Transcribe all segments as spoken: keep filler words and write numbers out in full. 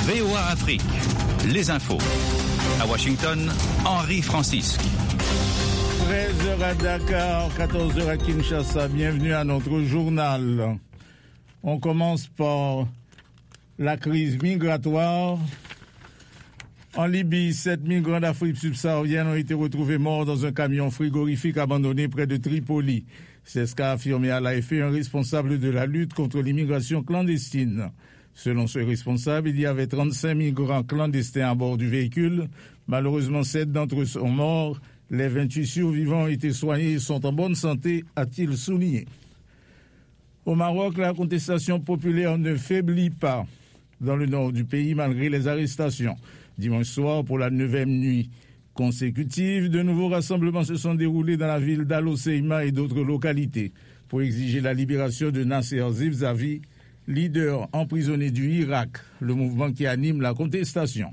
V O A Afrique, les infos. À Washington, Henri Francisque. treize heures à Dakar, quatorze heures à Kinshasa. Bienvenue à notre journal. On commence par la crise migratoire. En Libye, sept migrants d'Afrique subsaharienne ont été retrouvés morts dans un camion frigorifique abandonné près de Tripoli. C'est ce qu'a affirmé à l'A F P un responsable de la lutte contre l'immigration clandestine. Selon ce responsable, il y avait trente-cinq migrants clandestins à bord du véhicule. Malheureusement, sept d'entre eux sont morts. Les vingt-huit survivants ont été soignés et sont en bonne santé, a-t-il souligné. Au Maroc, la contestation populaire ne faiblit pas dans le nord du pays malgré les arrestations. Dimanche soir, pour la neuvième nuit consécutive, de nouveaux rassemblements se sont déroulés dans la ville d'Al-Hoceima et d'autres localités pour exiger la libération de Nasser Zivzavi, leader emprisonné du Irak, le mouvement qui anime la contestation.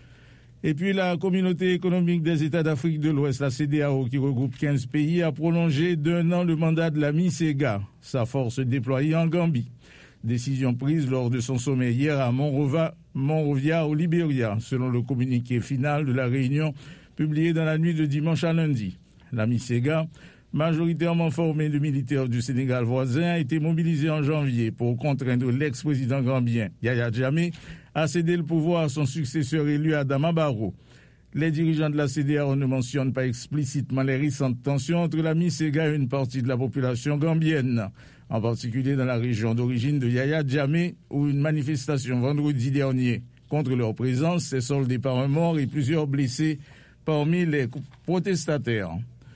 Et puis la communauté économique des États d'Afrique de l'Ouest, la C D A O, qui regroupe quinze pays, a prolongé d'un an le mandat de la MICEGA, sa force déployée en Gambie. Décision prise lors de son sommet hier à Monrovia, Monrovia au Libéria, selon le communiqué final de la réunion publié dans la nuit de dimanche à lundi. La MICEGA, majoritairement formée de militaires du Sénégal voisin, a été mobilisée en janvier pour contraindre l'ex-président gambien Yaya Jammeh à céder le pouvoir à son successeur élu Adama Barrow. Les dirigeants de la C D A O ne mentionnent pas explicitement les récentes tensions entre la MICEGA et une partie de la population gambienne, en particulier dans la région d'origine de Yaya Jammeh, où une manifestation vendredi dernier contre leur présence s'est soldée par un mort et plusieurs blessés parmi les protestataires.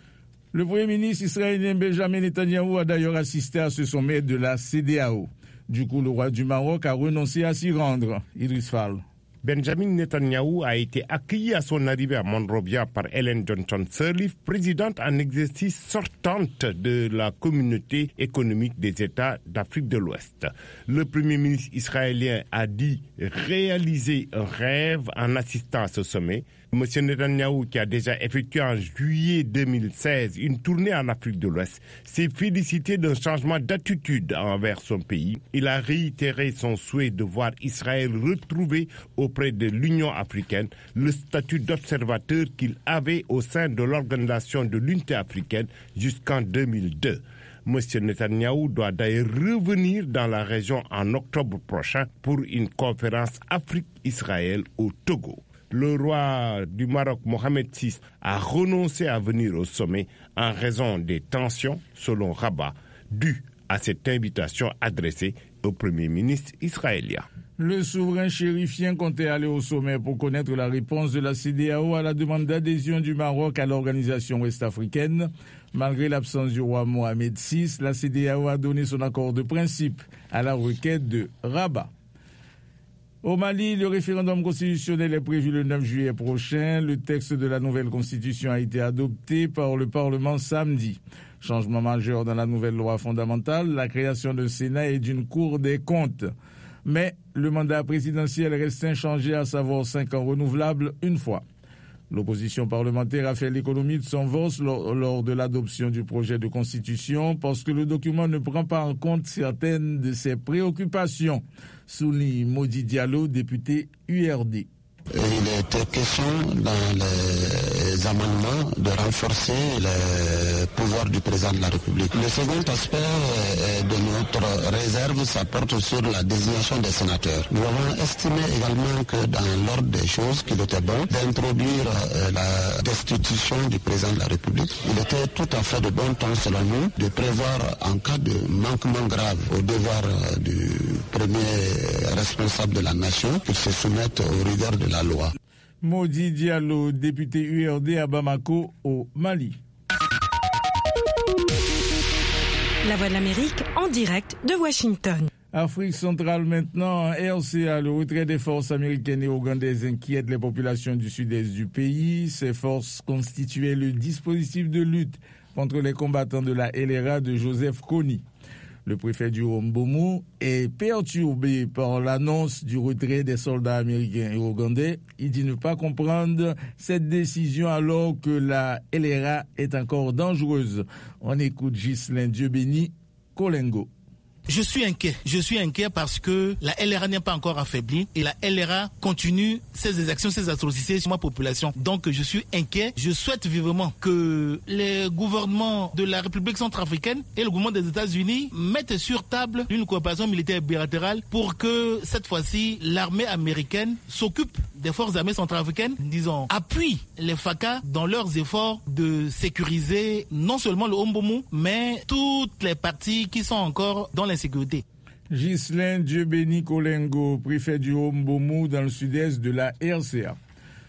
Le Premier ministre israélien Benjamin Netanyahou a d'ailleurs assisté à ce sommet de la C D A O. Du coup, le roi du Maroc a renoncé à s'y rendre. Idriss Fall. Benjamin Netanyahou a été accueilli à son arrivée à Monrovia par Ellen Johnson Sirleaf, présidente en exercice sortante de la communauté économique des États d'Afrique de l'Ouest. Le Premier ministre israélien a dit réaliser un rêve en assistant à ce sommet. Monsieur Netanyahou, qui a déjà effectué en juillet deux mille seize une tournée en Afrique de l'Ouest, s'est félicité d'un changement d'attitude envers son pays. Il a réitéré son souhait de voir Israël retrouver auprès de l'Union africaine le statut d'observateur qu'il avait au sein de l'Organisation de l'Unité africaine jusqu'en deux mille deux. Monsieur Netanyahou doit d'ailleurs revenir dans la région en octobre prochain pour une conférence Afrique-Israël au Togo. Le roi du Maroc, Mohamed six, a renoncé à venir au sommet en raison des tensions, selon Rabat, dues à cette invitation adressée au Premier ministre israélien. Le souverain chérifien comptait aller au sommet pour connaître la réponse de la C D A O à la demande d'adhésion du Maroc à l'organisation ouest-africaine. Malgré l'absence du roi Mohamed six, la C D A O a donné son accord de principe à la requête de Rabat. Au Mali, le référendum constitutionnel est prévu le neuf juillet prochain. Le texte de la nouvelle constitution a été adopté par le Parlement samedi. Changement majeur dans la nouvelle loi fondamentale, la création d'un Sénat et d'une Cour des comptes. Mais le mandat présidentiel reste inchangé, à savoir cinq ans renouvelables une fois. L'opposition parlementaire a fait l'économie de son vote lors, lors de l'adoption du projet de constitution parce que le document ne prend pas en compte certaines de ses préoccupations, souligne Modi Diallo, député U R D. Il était question dans les amendements de renforcer les pouvoirs du président de la République. Le second aspect de notre réserve, ça porte sur la désignation des sénateurs. Nous avons estimé également que dans l'ordre des choses, qu'il était bon d'introduire la destitution du président de la République. Il était tout à fait de bon temps, selon nous, de prévoir en cas de manquement grave au devoir du premier responsable de la nation qu'il se soumette aux rigueurs de la la loi. Modi Diallo, député U R D à Bamako, au Mali. La Voix de l'Amérique, en direct de Washington. Afrique centrale maintenant, R C A, le retrait des forces américaines et ougandaises inquiète les populations du sud-est du pays. Ces forces constituaient le dispositif de lutte contre les combattants de la L R A de Joseph Kony. Le préfet du Hombomu est perturbé par l'annonce du retrait des soldats américains et ougandais. Il dit ne pas comprendre cette décision alors que la L R A est encore dangereuse. On écoute Ghislain Dieu-Béni, Kolengo. Je suis inquiet. Je suis inquiet parce que la L R A n'est pas encore affaiblie et la L R A continue ses exactions, ses atrocités sur ma population. Donc je suis inquiet. Je souhaite vivement que les gouvernements de la République centrafricaine et le gouvernement des États-Unis mettent sur table une coopération militaire bilatérale pour que cette fois-ci l'armée américaine s'occupe des forces armées centrafricaines, disons, appuie les F A C A dans leurs efforts de sécuriser non seulement le Hombomu, mais toutes les parties qui sont encore dans l'insécurité. Ghislain Dieu-Béni Kolengo, préfet du Hombomu dans le sud-est de la R C A.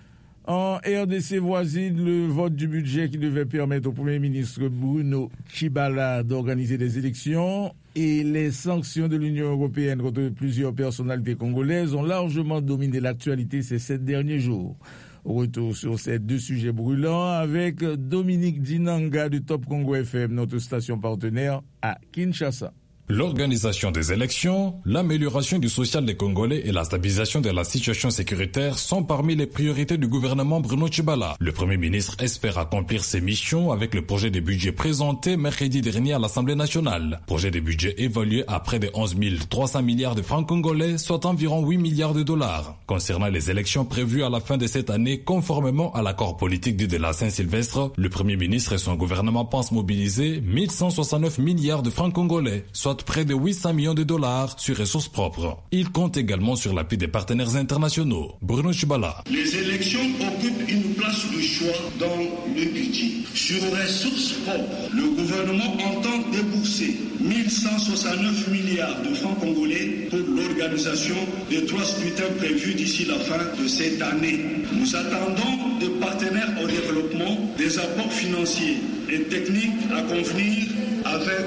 En R D C voisine, le vote du budget qui devait permettre au Premier ministre Bruno Tshibala d'organiser des élections et les sanctions de l'Union européenne contre plusieurs personnalités congolaises ont largement dominé l'actualité ces sept derniers jours. Retour sur ces deux sujets brûlants avec Dominique Dinanga du Top Congo F M, notre station partenaire à Kinshasa. L'organisation des élections, l'amélioration du social des Congolais et la stabilisation de la situation sécuritaire sont parmi les priorités du gouvernement Bruno Tshibala. Le Premier ministre espère accomplir ses missions avec le projet de budget présenté mercredi dernier à l'Assemblée nationale. Projet de budget évalué à près de onze mille trois cents milliards de francs congolais, soit environ huit milliards de dollars. Concernant les élections prévues à la fin de cette année, conformément à l'accord politique dit de la Saint-Sylvestre, le Premier ministre et son gouvernement pensent mobiliser mille cent soixante-neuf milliards de francs congolais, soit près de huit cents millions de dollars sur ressources propres. Il compte également sur l'appui des partenaires internationaux. Bruno Tshibala. Les élections occupent une place de choix dans le budget. Sur ressources propres, le gouvernement entend débourser mille cent soixante-neuf milliards de francs congolais pour l'organisation des trois scrutins prévus d'ici la fin de cette année. Nous attendons des partenaires au développement des apports financiers et techniques à convenir avec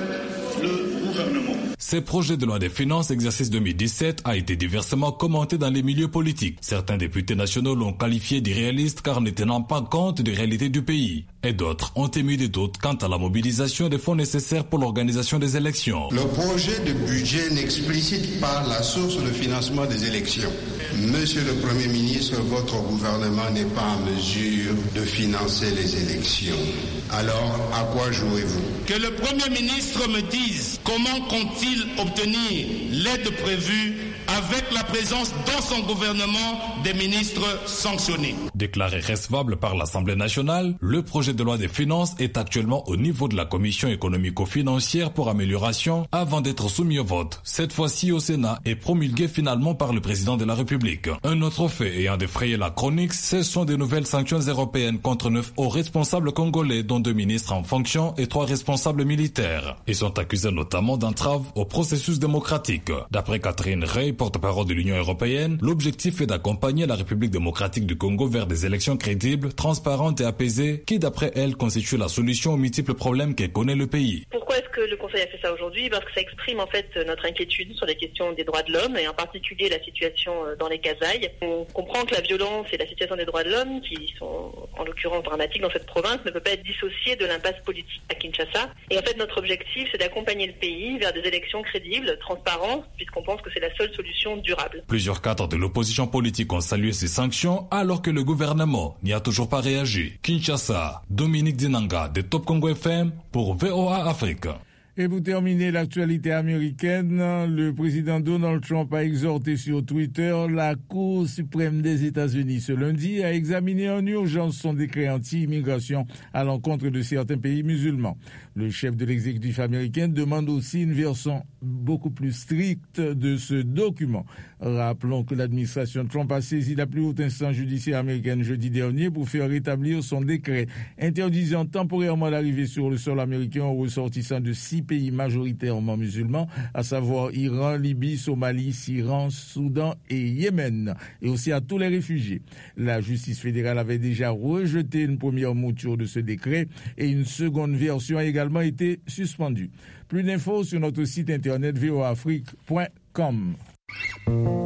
le gouvernement. Ce projet de loi des finances exercice deux mille dix-sept a été diversement commenté dans les milieux politiques. Certains députés nationaux l'ont qualifié d'irréaliste car ne tenant pas compte des réalités du pays. Et d'autres ont émis des doutes quant à la mobilisation des fonds nécessaires pour l'organisation des élections. Le projet de budget n'explicite pas la source de financement des élections. Monsieur le Premier ministre, votre gouvernement n'est pas en mesure de financer les élections. Alors, à quoi jouez-vous? Que le Premier ministre me dise comment compte-t-il obtenir l'aide prévue avec la présence dans son gouvernement des ministres sanctionnés. Déclaré recevable par l'Assemblée nationale, le projet de loi des finances est actuellement au niveau de la Commission économico-financière pour amélioration avant d'être soumis au vote, cette fois-ci au Sénat, et promulgué finalement par le président de la République. Un autre fait ayant défrayé la chronique, ce sont de nouvelles sanctions européennes contre neuf hauts responsables congolais, dont deux ministres en fonction et trois responsables militaires. Ils sont accusés notamment d'entrave au processus démocratique. D'après Catherine Rey, porte-parole de l'Union européenne, l'objectif est d'accompagner la République démocratique du Congo vers des élections crédibles, transparentes et apaisées, qui d'après elle constituent la solution aux multiples problèmes que connaît le pays. Pourquoi est-ce que le Conseil a fait ça aujourd'hui? Parce que ça exprime en fait notre inquiétude sur les questions des droits de l'homme et en particulier la situation dans les Kasaï. On comprend que la violence et la situation des droits de l'homme, qui sont en l'occurrence dramatiques dans cette province, ne peut pas être dissociée de l'impasse politique à Kinshasa. Et en fait notre objectif c'est d'accompagner le pays vers des élections crédibles, transparentes, puisqu'on pense que c'est la seule solution durable. Plusieurs cadres de l'opposition politique ont salué ces sanctions alors que le gouvernement n'y a toujours pas réagi. Kinshasa, Dominique Dinanga de Top Congo F M pour V O A Afrique. Et pour terminer l'actualité américaine, le président Donald Trump a exhorté sur Twitter la Cour suprême des États-Unis ce lundi à examiner en urgence son décret anti-immigration à l'encontre de certains pays musulmans. Le chef de l'exécutif américain demande aussi une version beaucoup plus stricte de ce document. Rappelons que l'administration Trump a saisi la plus haute instance judiciaire américaine jeudi dernier pour faire rétablir son décret interdisant temporairement l'arrivée sur le sol américain aux ressortissants de six pays majoritairement musulmans, à savoir Iran, Libye, Somalie, Syrie, Soudan et Yémen, et aussi à tous les réfugiés. La justice fédérale avait déjà rejeté une première mouture de ce décret et une seconde version a également été suspendue. Plus d'infos sur notre site internet v o afrique point com.